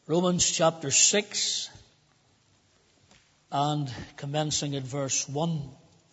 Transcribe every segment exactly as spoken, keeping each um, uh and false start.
Romans chapter six and commencing at verse one.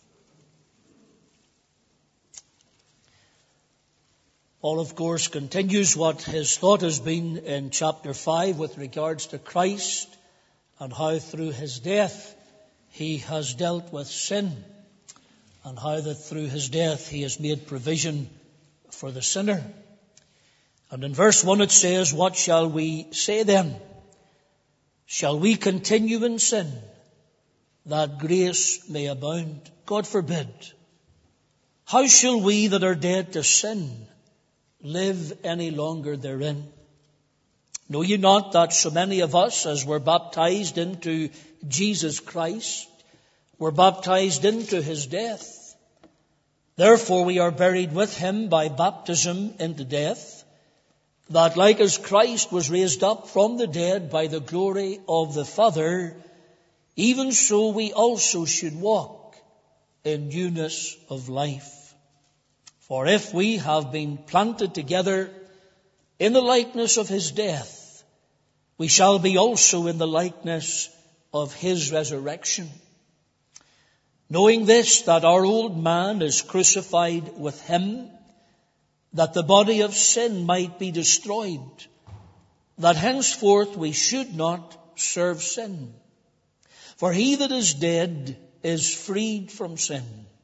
Paul, of course, continues what his thought has been in chapter five with regards to Christ and how through his death he has dealt with sin and how that through his death he has made provision for the sinner. And in verse one it says, "What shall we say then? Shall we continue in sin, that grace may abound? God forbid. How shall we that are dead to sin live any longer therein? Know ye not that so many of us, as were baptized into Jesus Christ, were baptized into his death? Therefore we are buried with him by baptism into death, that like as Christ was raised up from the dead by the glory of the Father, even so we also should walk in newness of life. For if we have been planted together in the likeness of his death, we shall be also in the likeness of his resurrection. Knowing this, that our old man is crucified with him, that the body of sin might be destroyed, that henceforth we should not serve sin. For he that is dead is freed from sin.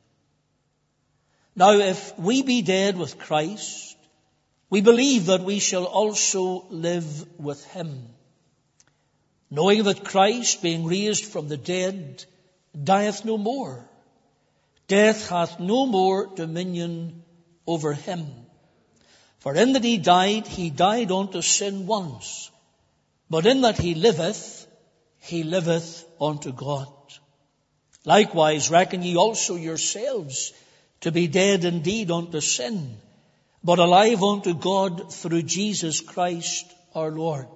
Now if we be dead with Christ, we believe that we shall also live with him, knowing that Christ, being raised from the dead, dieth no more. Death hath no more dominion over him. For in that he died, he died unto sin once, but in that he liveth, he liveth unto God. Likewise reckon ye also yourselves to be dead indeed unto sin, but alive unto God through Jesus Christ our Lord.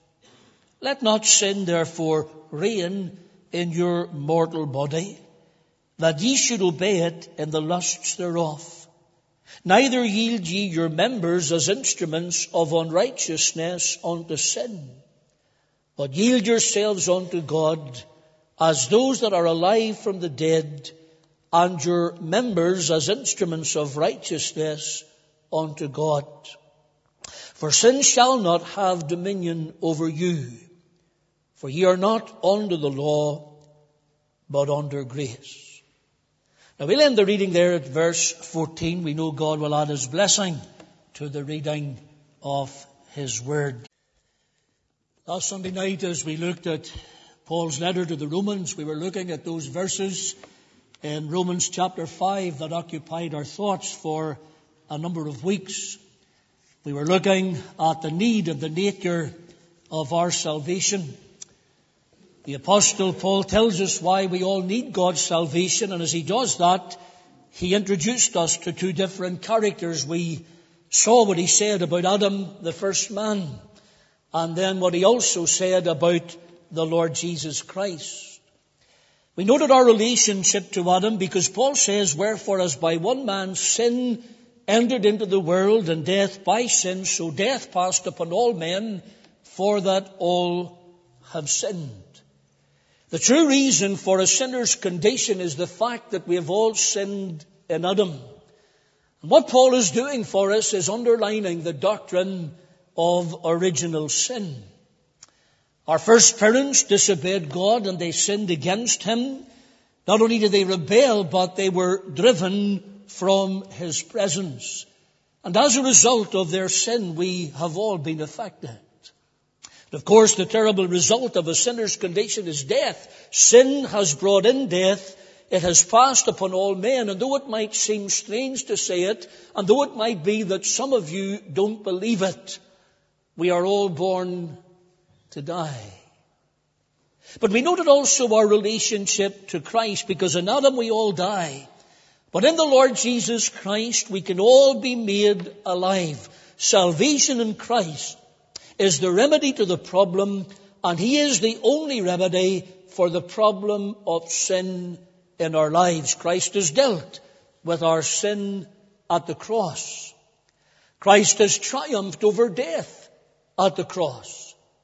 Let not sin therefore reign in your mortal body, that ye should obey it in the lusts thereof. Neither yield ye your members as instruments of unrighteousness unto sin, but yield yourselves unto God as those that are alive from the dead, and your members as instruments of righteousness unto God. For sin shall not have dominion over you, for ye are not under the law, but under grace." Now we'll end the reading there at verse fourteen. We know God will add his blessing to the reading of his word. Last Sunday night, as we looked at Paul's letter to the Romans, we were looking at those verses in Romans chapter five that occupied our thoughts for a number of weeks. We were looking at the need of the nature of our salvation. The Apostle Paul tells us why we all need God's salvation, and as he does that, he introduced us to two different characters. We saw what he said about Adam, the first man, and then what he also said about the Lord Jesus Christ. We noted our relationship to Adam because Paul says, "Wherefore as by one man sin entered into the world, and death by sin, so death passed upon all men, for that all have sinned." The true reason for a sinner's condition is the fact that we have all sinned in Adam. And what Paul is doing for us is underlining the doctrine of original sin. Our first parents disobeyed God and they sinned against him. Not only did they rebel, but they were driven from his presence. And as a result of their sin, we have all been affected. Of course, the terrible result of a sinner's condition is death. Sin has brought in death. It has passed upon all men. And though it might seem strange to say it, and though it might be that some of you don't believe it, we are all born to die. But we noted also our relationship to Christ, because in Adam we all die. But in the Lord Jesus Christ we can all be made alive. Salvation in Christ is the remedy to the problem, and he is the only remedy for the problem of sin in our lives. Christ has dealt with our sin at the cross. Christ has triumphed over death at the cross.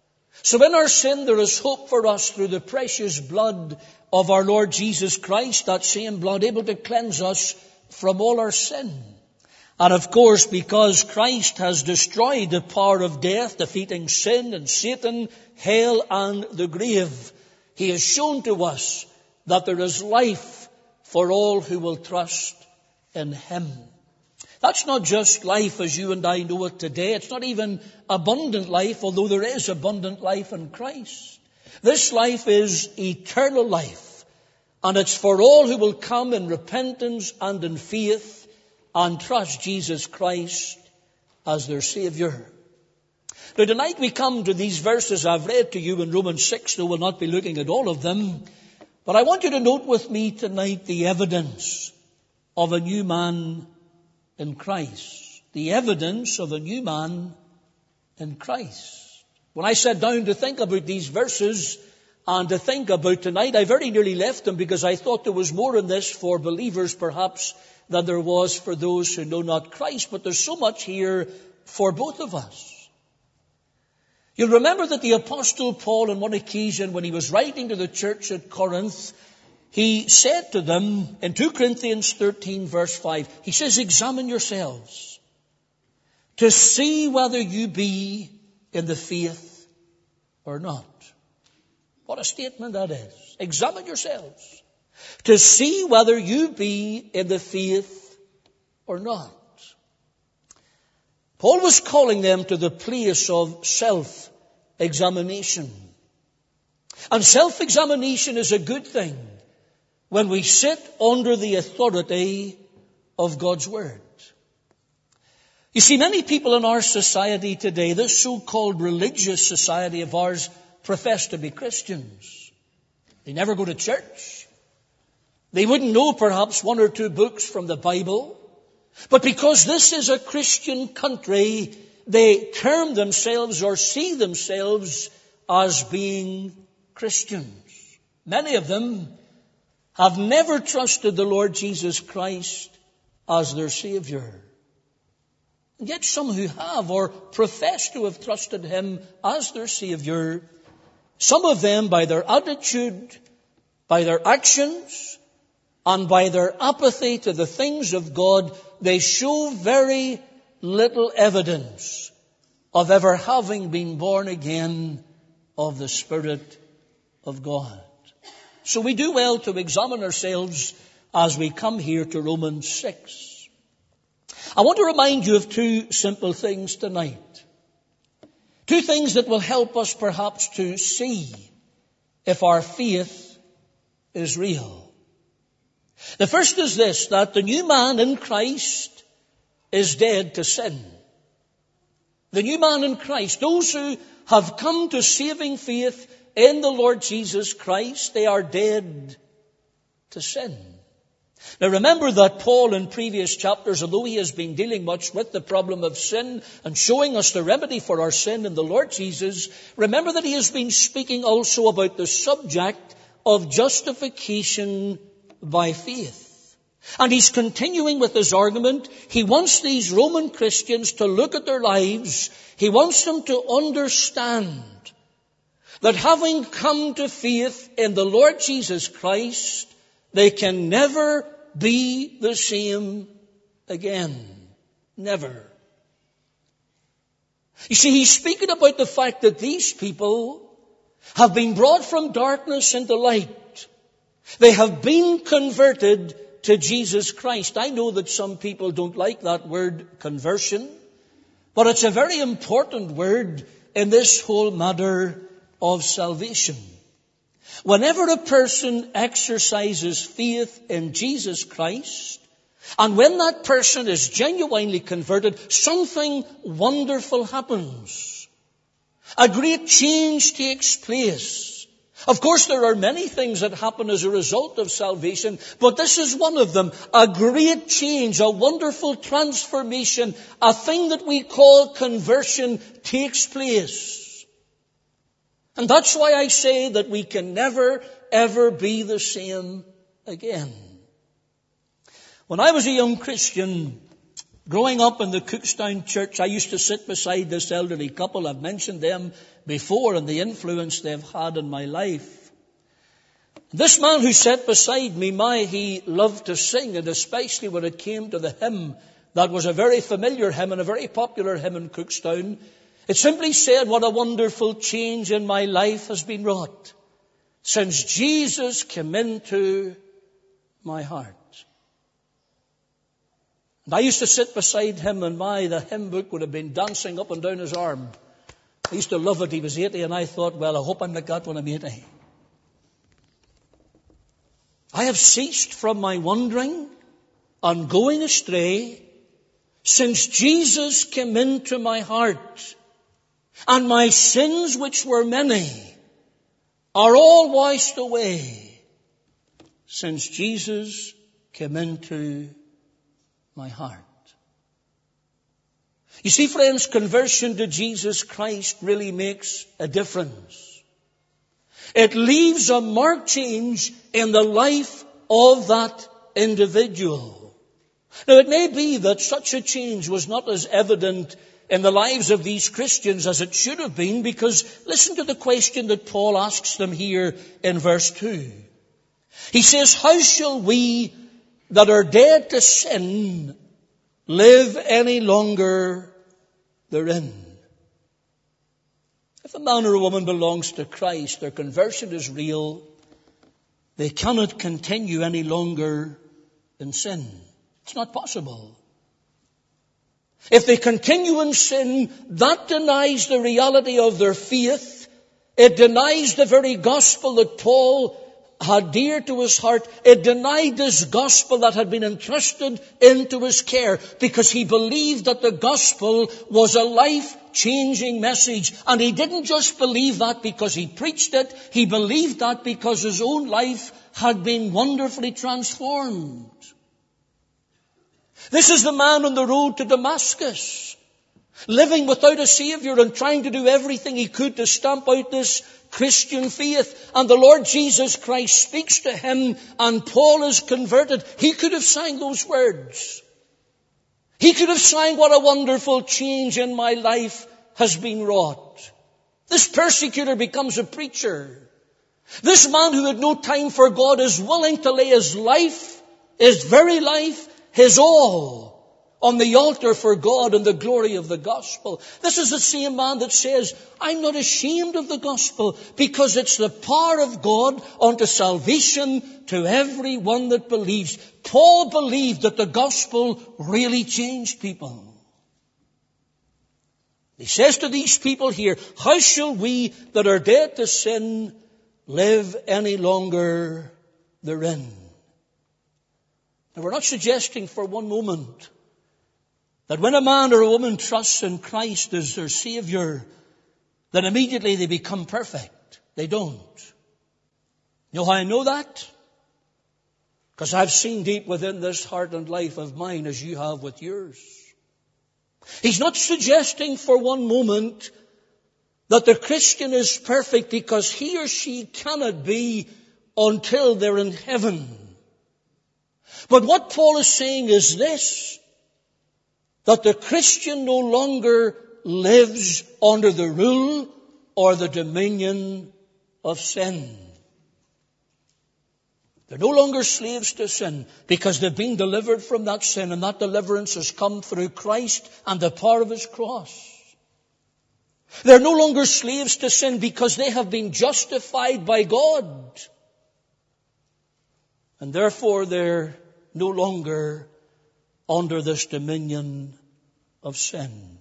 So in our sin, there is hope for us through the precious blood of our Lord Jesus Christ, that same blood able to cleanse us from all our sin. And of course, because Christ has destroyed the power of death, defeating sin and Satan, hell and the grave, he has shown to us that there is life for all who will trust in him. That's not just life as you and I know it today. It's not even abundant life, although there is abundant life in Christ. This life is eternal life, and it's for all who will come in repentance and in faith and trust Jesus Christ as their Savior. Now tonight we come to these verses I've read to you in Romans six, though we'll not be looking at all of them. But I want you to note with me tonight the evidence of a new man in Christ. The evidence of a new man in Christ. When I sat down to think about these verses and to think about tonight, I very nearly left them because I thought there was more in this for believers perhaps than there was for those who know not Christ. But there's so much here for both of us. You'll remember that the Apostle Paul on one occasion when he was writing to the church at Corinth, he said to them in Second Corinthians thirteen verse five, he says, examine yourselves to see whether you be in the faith or not. What a statement that is. Examine yourselves to see whether you be in the faith or not. Paul was calling them to the place of self-examination. And self-examination is a good thing when we sit under the authority of God's Word. You see, many people in our society today, this so-called religious society of ours, profess to be Christians. They never go to church. They wouldn't know perhaps one or two books from the Bible. But because this is a Christian country, they term themselves or see themselves as being Christians. Many of them have never trusted the Lord Jesus Christ as their Savior. And yet some who have or profess to have trusted him as their Savior, some of them by their attitude, by their actions, and by their apathy to the things of God, they show very little evidence of ever having been born again of the Spirit of God. So we do well to examine ourselves as we come here to Romans six. I want to remind you of two simple things tonight. Two things that will help us perhaps to see if our faith is real. The first is this, that the new man in Christ is dead to sin. The new man in Christ, those who have come to saving faith in the Lord Jesus Christ, they are dead to sin. Now remember that Paul in previous chapters, although he has been dealing much with the problem of sin and showing us the remedy for our sin in the Lord Jesus, remember that he has been speaking also about the subject of justification by faith. And he's continuing with his argument. He wants these Roman Christians to look at their lives. He wants them to understand that having come to faith in the Lord Jesus Christ, they can never be the same again. Never. You see, he's speaking about the fact that these people have been brought from darkness into light. They have been converted to Jesus Christ. I know that some people don't like that word conversion, but it's a very important word in this whole matter of salvation. Whenever a person exercises faith in Jesus Christ, and when that person is genuinely converted, something wonderful happens. A great change takes place. Of course, there are many things that happen as a result of salvation, but this is one of them. A great change, a wonderful transformation, a thing that we call conversion takes place. And that's why I say that we can never, ever be the same again. When I was a young Christian, Growing up in the Cookstown church, I used to sit beside this elderly couple. I've mentioned them before and the influence they've had in my life. This man who sat beside me, my, he loved to sing, and especially when it came to the hymn that was a very familiar hymn and a very popular hymn in Cookstown. It simply said, what a wonderful change in my life has been wrought since Jesus came into my heart. And I used to sit beside him, and my, the hymn book would have been dancing up and down his arm. I used to love it. He was eighty, and I thought, well, I hope I'm like that when I'm eighty. I have ceased from my wandering and going astray since Jesus came into my heart, and my sins, which were many, are all washed away since Jesus came into my heart. You see, friends, conversion to Jesus Christ really makes a difference. It leaves a marked change in the life of that individual. Now, it may be that such a change was not as evident in the lives of these Christians as it should have been, because listen to the question that Paul asks them here in verse two. He says, how shall we that are dead to sin live any longer therein? If a man or a woman belongs to Christ, their conversion is real. They cannot continue any longer in sin. It's not possible. If they continue in sin, that denies the reality of their faith. It denies the very gospel that Paul had dear to his heart. It denied this gospel that had been entrusted into his care, because he believed that the gospel was a life-changing message. And he didn't just believe that because he preached it. He believed that because his own life had been wonderfully transformed. This is the man on the road to Damascus, living without a Savior and trying to do everything he could to stamp out this Christian faith. And the Lord Jesus Christ speaks to him, and Paul is converted. He could have sang those words. He could have sang, what a wonderful change in my life has been wrought. This persecutor becomes a preacher. This man who had no time for God is willing to lay his life, his very life, his all, on the altar for God and the glory of the gospel. This is the same man that says, I'm not ashamed of the gospel, because it's the power of God unto salvation to every one that believes. Paul believed that the gospel really changed people. He says to these people here, how shall we that are dead to sin live any longer therein? Now, we're not suggesting for one moment that when a man or a woman trusts in Christ as their Savior, that immediately they become perfect. They don't. You know how I know that? Because I've seen deep within this heart and life of mine as you have with yours. He's not suggesting for one moment that the Christian is perfect, because he or she cannot be until they're in heaven. But what Paul is saying is this, that the Christian no longer lives under the rule or the dominion of sin. They're no longer slaves to sin, because they've been delivered from that sin, and that deliverance has come through Christ and the power of his cross. They're no longer slaves to sin because they have been justified by God. And therefore they're no longer under this dominion of sin.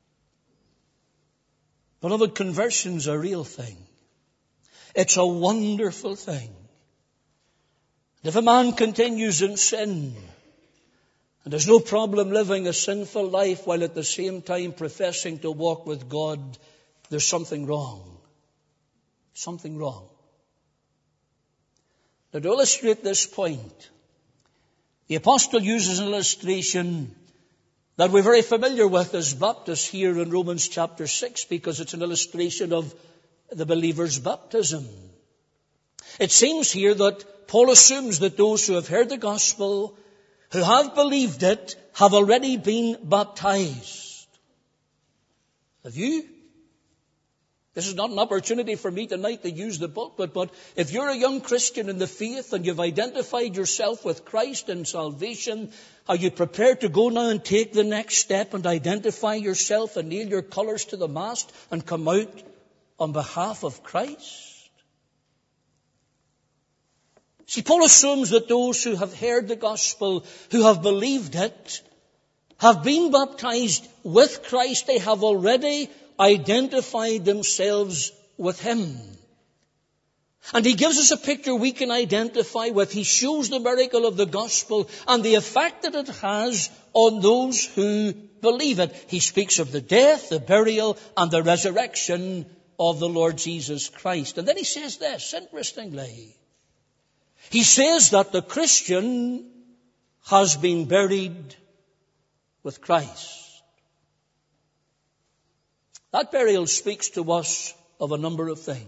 Beloved, conversion's a real thing. It's a wonderful thing. If a man continues in sin and has no problem living a sinful life while at the same time professing to walk with God, there's something wrong. Something wrong. Now, to illustrate this point, the apostle uses an illustration that we're very familiar with as Baptists here in Romans chapter six, because it's an illustration of the believer's baptism. It seems here that Paul assumes that those who have heard the gospel, who have believed it have already been baptized. Have you? This is not an opportunity for me tonight to use the pulpit, but if you're a young Christian in the faith and you've identified yourself with Christ in salvation, are you prepared to go now and take the next step and identify yourself and nail your colours to the mast and come out on behalf of Christ? See, Paul assumes that those who have heard the gospel, who have believed it, have been baptized with Christ. They have already identified themselves with Him. And he gives us a picture we can identify with. He shows the miracle of the gospel and the effect that it has on those who believe it. He speaks of the death, the burial, and the resurrection of the Lord Jesus Christ. And then he says this, interestingly. He says that the Christian has been buried with Christ. That burial speaks to us of a number of things.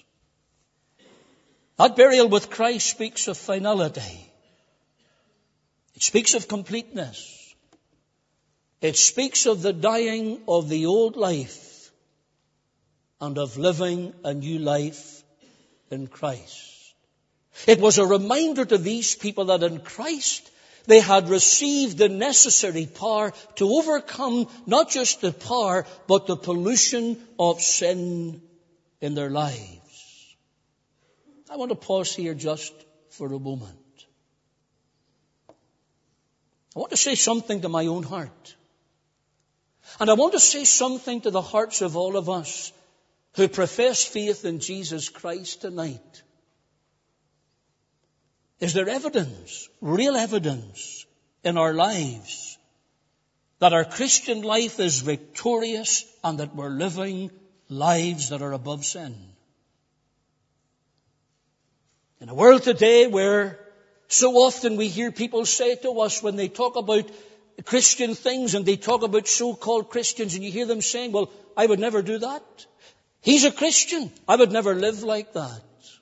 That burial with Christ speaks of finality. It speaks of completeness. It speaks of the dying of the old life and of living a new life in Christ. It was a reminder to these people that in Christ they had received the necessary power to overcome not just the power, but the pollution of sin in their lives. I want to pause here just for a moment. I want to say something to my own heart. And I want to say something to the hearts of all of us who profess faith in Jesus Christ tonight. Is there evidence, real evidence in our lives that our Christian life is victorious and that we're living lives that are above sin? In a world today where so often we hear people say to us when they talk about Christian things and they talk about so-called Christians, and you hear them saying, well, I would never do that. He's a Christian. I would never live like that.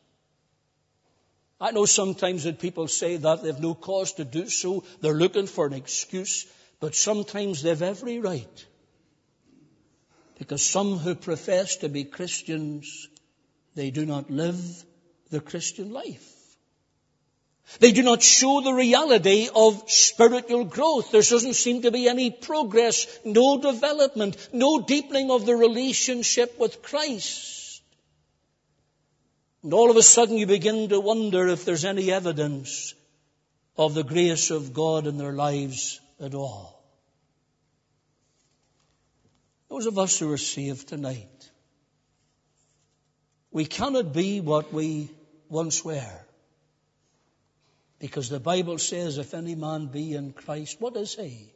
I know sometimes that people say that they've no cause to do so. They're looking for an excuse. But sometimes they've every right. Because some who profess to be Christians, they do not live the Christian life. They do not show the reality of spiritual growth. There doesn't seem to be any progress, no development, no deepening of the relationship with Christ. And all of a sudden you begin to wonder if there's any evidence of the grace of God in their lives at all. Those of us who are saved tonight, we cannot be what we once were. Because the Bible says, if any man be in Christ, what is he?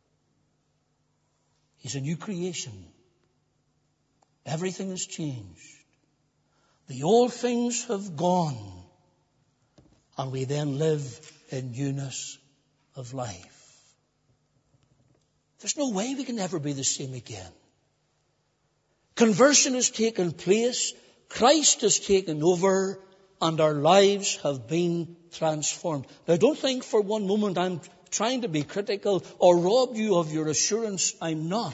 He's a new creation. Everything has changed. The old things have gone, and we then live in newness of life. There's no way we can ever be the same again. Conversion has taken place, Christ has taken over, and our lives have been transformed. Now, don't think for one moment I'm trying to be critical or rob you of your assurance. I'm not.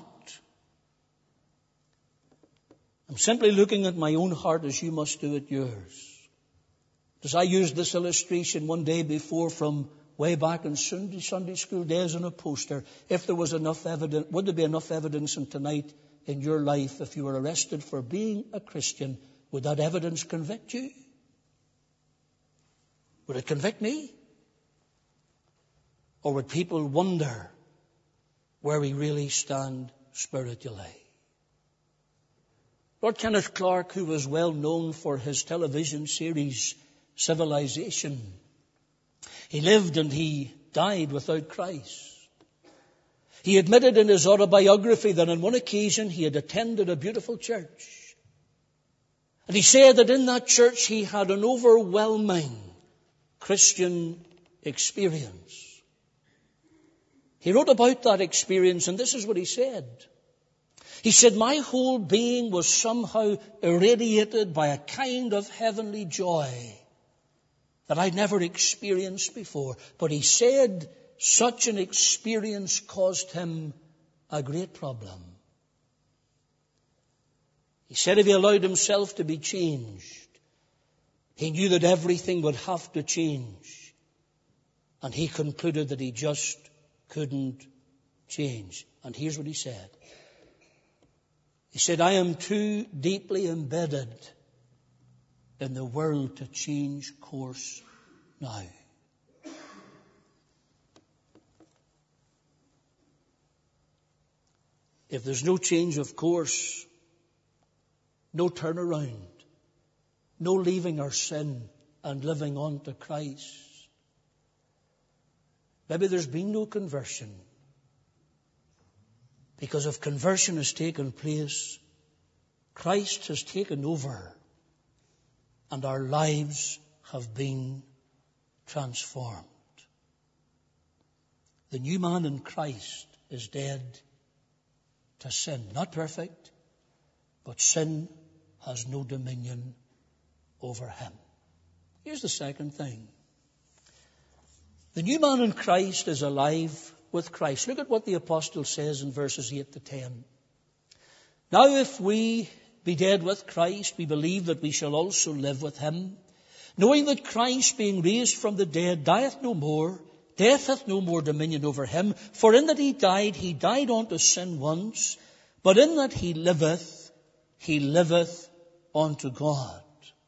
I'm simply looking at my own heart as you must do at yours. As I used this illustration one day before from way back in Sunday, Sunday school days on a poster, if there was enough evidence, would there be enough evidence in tonight in your life if you were arrested for being a Christian? Would that evidence convict you? Would it convict me? Or would people wonder where we really stand spiritually? Lord Kenneth Clark, who was well known for his television series, Civilization, he lived and he died without Christ. He admitted in his autobiography that on one occasion he had attended a beautiful church. And he said that in that church he had an overwhelming Christian experience. He wrote about that experience, and this is what he said. He said, my whole being was somehow irradiated by a kind of heavenly joy that I'd never experienced before. But he said, such an experience caused him a great problem. He said if he allowed himself to be changed, he knew that everything would have to change. And he concluded that he just couldn't change. And here's what he said. He said, I am too deeply embedded in the world to change course now. If there's no change of course, no turnaround, no leaving our sin and living on to Christ, maybe there's been no conversion. Because if conversion has taken place, Christ has taken over and our lives have been transformed. The new man in Christ is dead to sin. Not perfect, but sin has no dominion over him. Here's the second thing. The new man in Christ is alive with Christ. Look at what the apostle says in verses eight to ten. Now if we be dead with Christ, we believe that we shall also live with him, knowing that Christ, being raised from the dead, dieth no more, death hath no more dominion over him. For in that he died, he died unto sin once, but in that he liveth, he liveth unto God.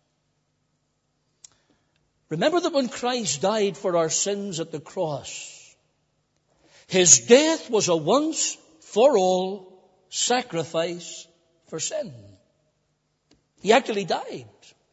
Remember that when Christ died for our sins at the cross, his death was a once-for-all sacrifice for sin. He actually died.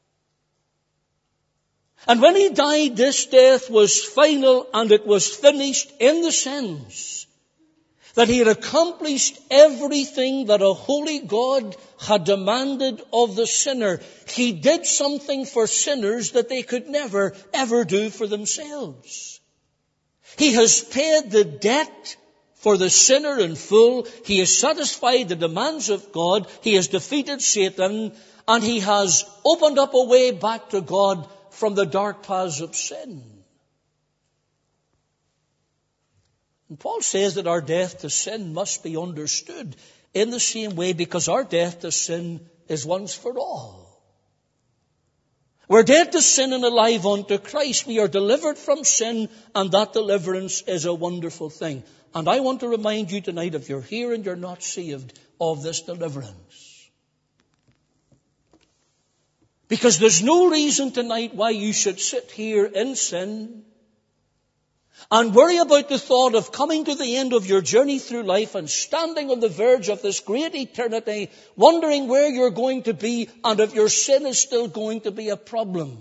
And when he died, this death was final and it was finished in the sense that he had accomplished everything that a holy God had demanded of the sinner. He did something for sinners that they could never, ever do for themselves. He has paid the debt for the sinner in full. He has satisfied the demands of God. He has defeated Satan. And he has opened up a way back to God from the dark paths of sin. And Paul says that our death to sin must be understood in the same way, because our death to sin is once for all. We're dead to sin and alive unto Christ. We are delivered from sin, and that deliverance is a wonderful thing. And I want to remind you tonight, if you're here and you're not saved, of this deliverance. Because there's no reason tonight why you should sit here in sin and worry about the thought of coming to the end of your journey through life and standing on the verge of this great eternity, wondering where you're going to be and if your sin is still going to be a problem.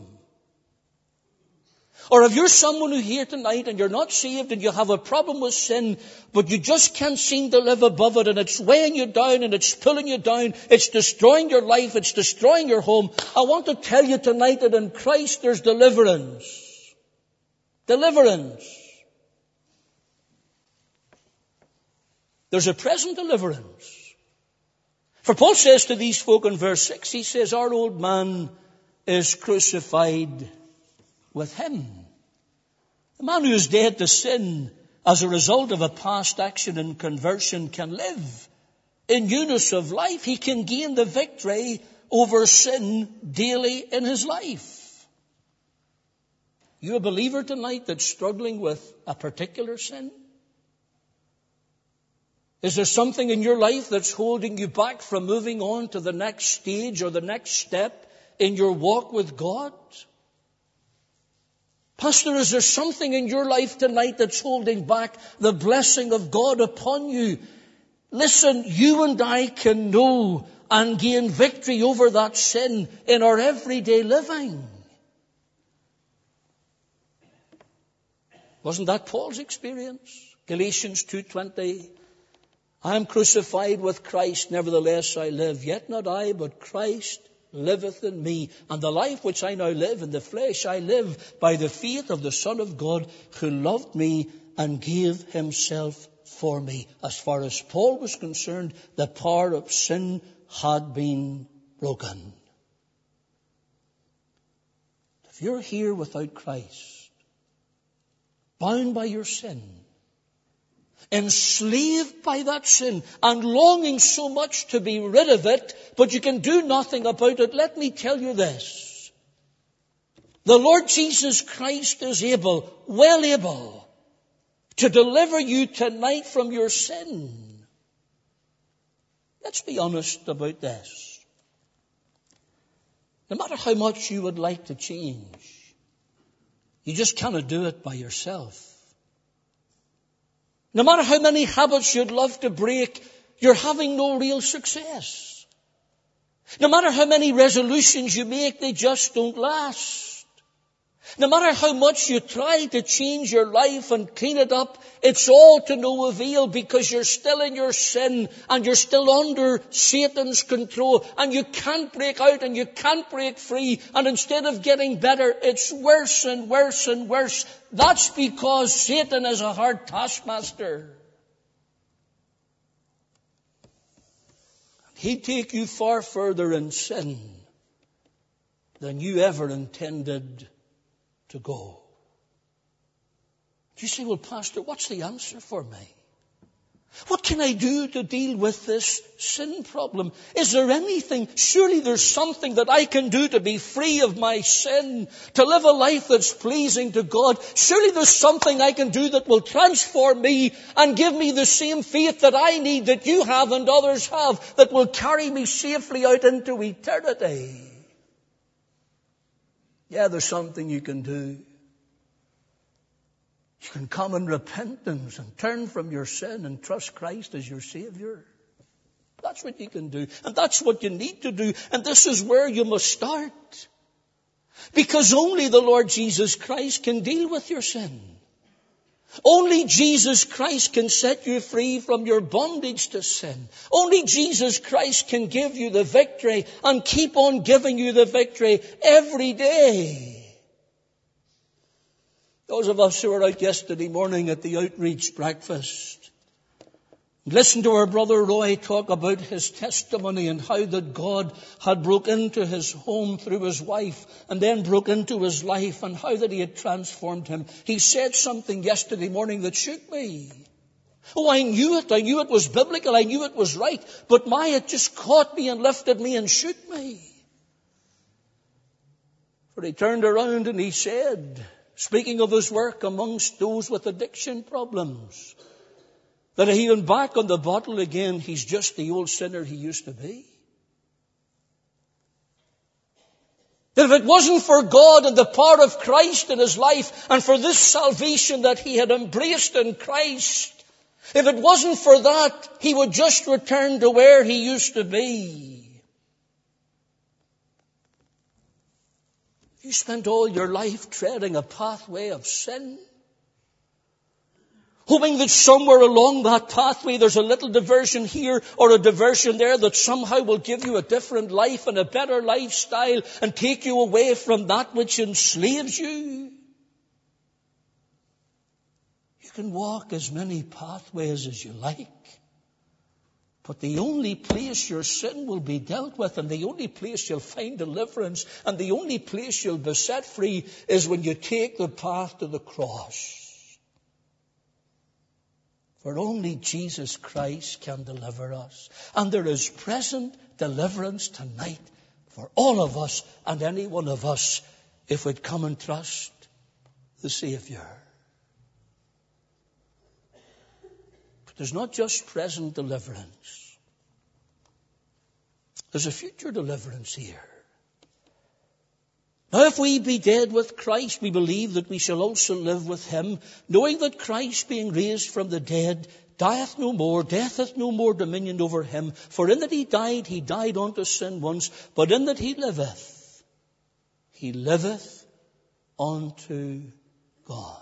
Or if you're someone who here tonight and you're not saved and you have a problem with sin, but you just can't seem to live above it and it's weighing you down and it's pulling you down, it's destroying your life, it's destroying your home, I want to tell you tonight that in Christ there's deliverance. Deliverance. There's a present deliverance. For Paul says to these folk in verse six, he says, our old man is crucified with him. The man who is dead to sin as a result of a past action in conversion can live in newness of life. He can gain the victory over sin daily in his life. You a believer tonight that's struggling with a particular sin? Is there something in your life that's holding you back from moving on to the next stage or the next step in your walk with God? Pastor, is there something in your life tonight that's holding back the blessing of God upon you? Listen, you and I can know and gain victory over that sin in our everyday living. Wasn't that Paul's experience? Galatians two twenty. I am crucified with Christ, nevertheless I live. Yet not I, but Christ liveth in me. And the life which I now live in the flesh, I live by the faith of the Son of God, who loved me and gave himself for me. As far as Paul was concerned, the power of sin had been broken. If you're here without Christ, bound by your sin, enslaved by that sin, and longing so much to be rid of it, but you can do nothing about it, let me tell you this. The Lord Jesus Christ is able, well able, to deliver you tonight from your sin. Let's be honest about this. No matter how much you would like to change, you just cannot do it by yourself. No matter how many habits you'd love to break, you're having no real success. No matter how many resolutions you make, they just don't last. No matter how much you try to change your life and clean it up, it's all to no avail because you're still in your sin and you're still under Satan's control and you can't break out and you can't break free, and instead of getting better, it's worse and worse and worse. That's because Satan is a hard taskmaster. He'd take you far further in sin than you ever intended to go. You say, well, Pastor, what's the answer for me? What can I do to deal with this sin problem? Is there anything? Surely there's something that I can do to be free of my sin, to live a life that's pleasing to God. Surely there's something I can do that will transform me and give me the same faith that I need, that you have and others have, that will carry me safely out into eternity. Yeah, there's something you can do. You can come in repentance and turn from your sin and trust Christ as your Savior. That's what you can do. And that's what you need to do. And this is where you must start. Because only the Lord Jesus Christ can deal with your sin. Only Jesus Christ can set you free from your bondage to sin. Only Jesus Christ can give you the victory and keep on giving you the victory every day. Those of us who were out yesterday morning at the outreach breakfast, listen to our brother Roy talk about his testimony and how that God had broke into his home through his wife and then broke into his life and how that he had transformed him. He said something yesterday morning that shook me. Oh, I knew it. I knew it was biblical. I knew it was right. But my, it just caught me and lifted me and shook me. For he turned around and he said, speaking of his work amongst those with addiction problems, that he went back on the bottle again, he's just the old sinner he used to be. That if it wasn't for God and the power of Christ in his life and for this salvation that he had embraced in Christ, if it wasn't for that, he would just return to where he used to be. You spent all your life treading a pathway of sin, hoping that somewhere along that pathway there's a little diversion here or a diversion there that somehow will give you a different life and a better lifestyle and take you away from that which enslaves you. You can walk as many pathways as you like, but the only place your sin will be dealt with and the only place you'll find deliverance and the only place you'll be set free is when you take the path to the cross. For only Jesus Christ can deliver us. And there is present deliverance tonight for all of us and any one of us if we'd come and trust the Savior. But there's not just present deliverance. There's a future deliverance here. Now, if we be dead with Christ, we believe that we shall also live with him, knowing that Christ, being raised from the dead, dieth no more, death hath no more dominion over him. For in that he died, he died unto sin once, but in that he liveth, he liveth unto God.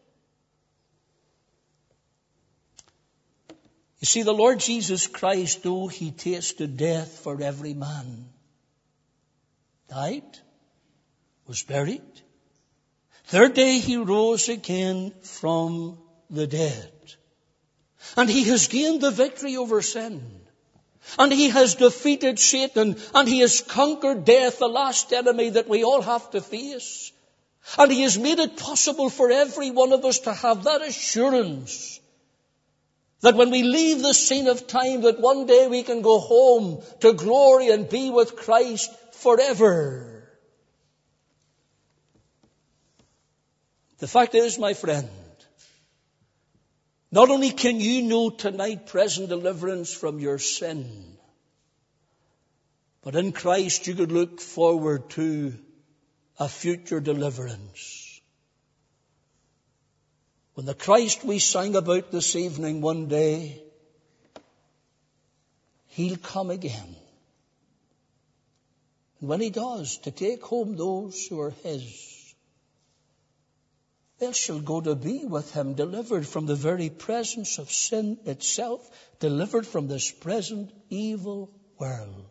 You see, the Lord Jesus Christ, though he tasted death for every man, died, was buried. Third day he rose again from the dead. And he has gained the victory over sin. And he has defeated Satan. And he has conquered death, the last enemy that we all have to face. And He has made it possible for every one of us to have that assurance that when we leave the scene of time, that one day we can go home to glory and be with Christ forever. The fact is, my friend, not only can you know tonight present deliverance from your sin, but in Christ you could look forward to a future deliverance. When the Christ we sang about this evening one day, He'll come again. And when He does, to take home those who are His, they shall go to be with Him, delivered from the very presence of sin itself, delivered from this present evil world,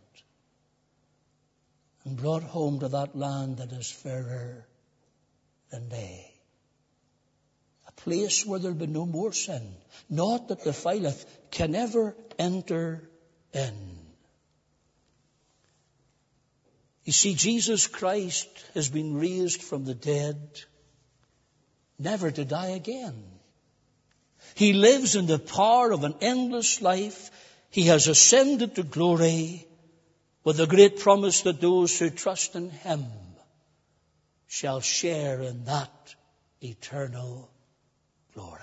and brought home to that land that is fairer than day. A place where there will be no more sin, naught that defileth can ever enter in. You see, Jesus Christ has been raised from the dead, never to die again. He lives in the power of an endless life. He has ascended to glory, with the great promise that those who trust in Him shall share in that eternal glory.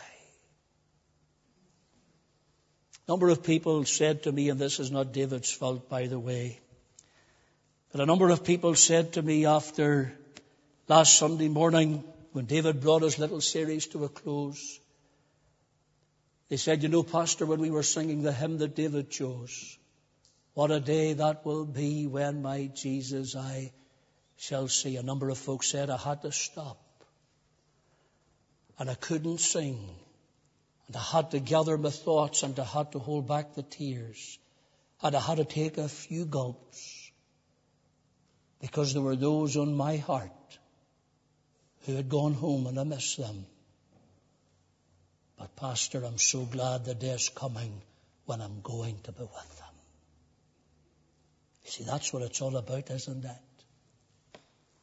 A number of people said to me, and this is not David's fault, by the way, but a number of people said to me after last Sunday morning, when David brought his little series to a close, they said, you know, Pastor, when we were singing the hymn that David chose, what a day that will be when my Jesus I shall see. A number of folks said I had to stop, and I couldn't sing, and I had to gather my thoughts, and I had to hold back the tears, and I had to take a few gulps, because there were those on my heart who had gone home and I missed them. But Pastor, I'm so glad the day's coming when I'm going to be with them. You see, that's what it's all about, isn't it?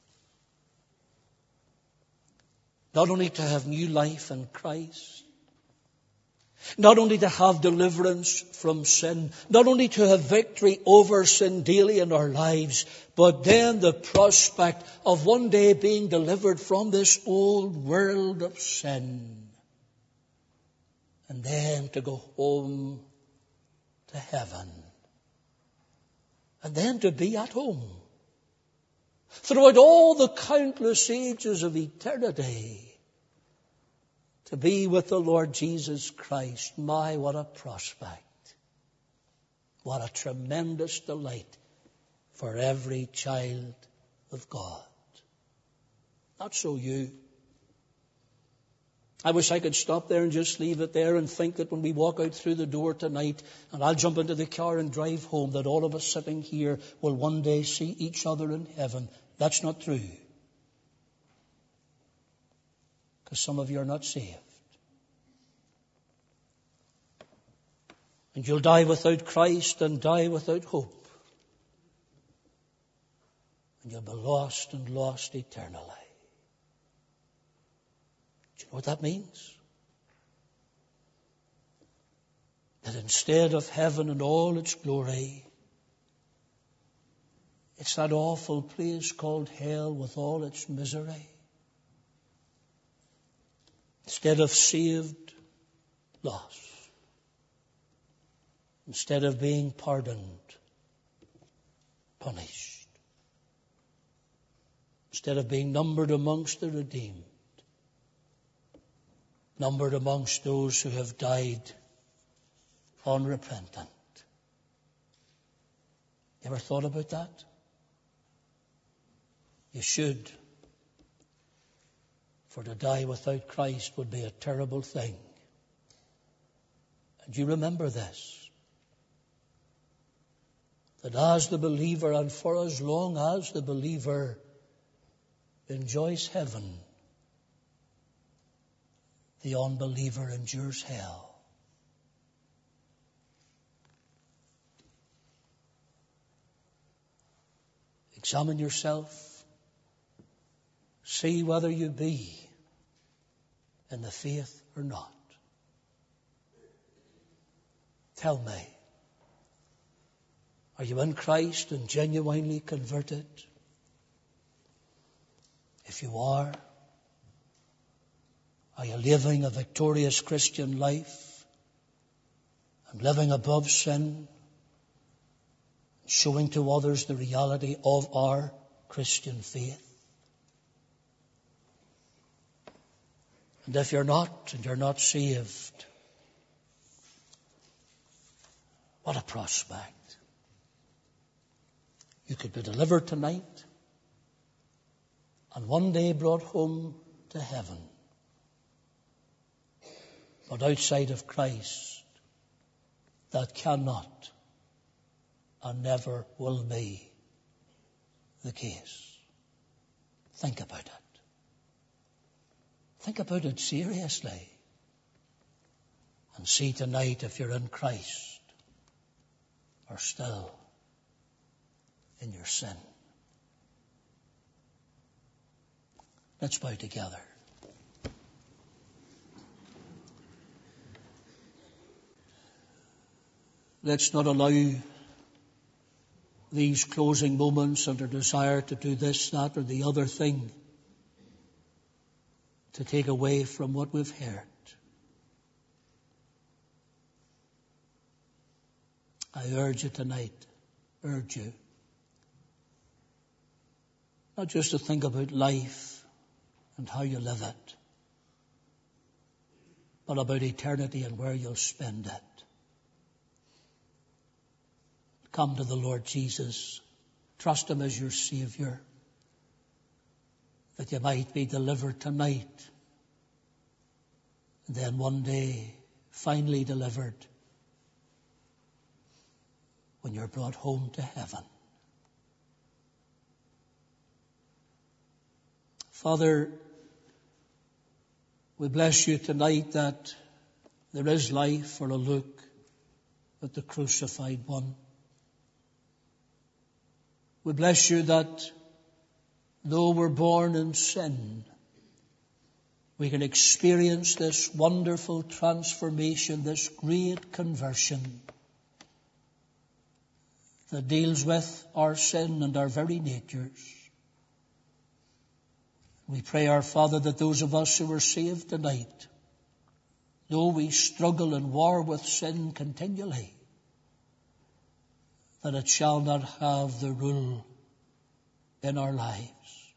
Not only to have new life in Christ, not only to have deliverance from sin, not only to have victory over sin daily in our lives, but then the prospect of one day being delivered from this old world of sin, and then to go home to heaven, and then to be at home throughout all the countless ages of eternity, to be with the Lord Jesus Christ. My, what a prospect. What a tremendous delight for every child of God. Not so you. I wish I could stop there and just leave it there and think that when we walk out through the door tonight and I'll jump into the car and drive home, that all of us sitting here will one day see each other in heaven. That's not true. Because some of you are not saved. And you'll die without Christ and die without hope. And you'll be lost and lost eternally. Do you know what that means? That instead of heaven and all its glory, it's that awful place called hell with all its misery. Instead of saved, lost. Instead of being pardoned, punished. Instead of being numbered amongst the redeemed, numbered amongst those who have died unrepentant. You ever thought about that? You should. For to die without Christ would be a terrible thing. And you remember this, that as the believer, and for as long as the believer enjoys heaven, the unbeliever endures hell. Examine yourself. See whether you be in the faith or not. Tell me, are you in Christ and genuinely converted? If you are, are you living a victorious Christian life and living above sin, showing to others the reality of our Christian faith? And if you're not, and you're not saved, what a prospect. You could be delivered tonight and one day brought home to heaven. But outside of Christ, that cannot and never will be the case. Think about it. Think about it seriously. And see tonight if you're in Christ or still in your sin. Let's bow together. Let's not allow these closing moments and our desire to do this, that, or the other thing to take away from what we've heard. I urge you tonight, urge you, not just to think about life and how you live it, but about eternity and where you'll spend it. Come to the Lord Jesus. Trust Him as your Savior, that you might be delivered tonight, and then one day finally delivered when you're brought home to heaven. Father, we bless you tonight that there is life for a look at the crucified one. We bless you that though we're born in sin, we can experience this wonderful transformation, this great conversion that deals with our sin and our very natures. We pray, our Father, that those of us who are saved tonight, though we struggle and war with sin continually, that it shall not have the rule in our lives.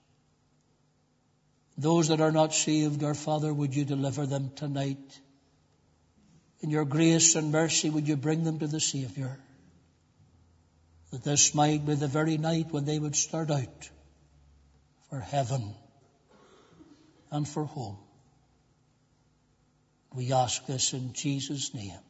Those that are not saved, our Father, would you deliver them tonight? In your grace and mercy, would you bring them to the Savior? That this might be the very night when they would start out for heaven and for home. We ask this in Jesus' name.